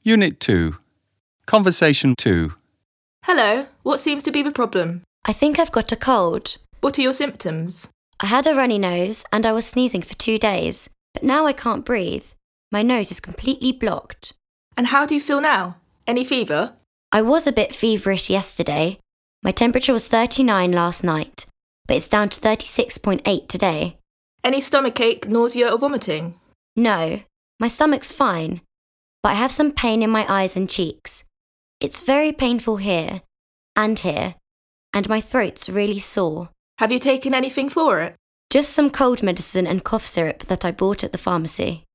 Unit 2. Conversation 2. Hello, what seems to be the problem? I think I've got a cold. What are your symptoms? I had a runny nose and I was sneezing for 2 days, but now I can't breathe. My nose is completely blocked. And how do you feel now? Any fever? I was a bit feverish yesterday. My temperature was 39 last night, but it's down to 36.8 today. Any stomachache, nausea or vomiting? No, my stomach's fine, but I have some pain in my eyes and cheeks. It's very painful here, and my throat's really sore. Have you taken anything for it? Just some cold medicine and cough syrup that I bought at the pharmacy.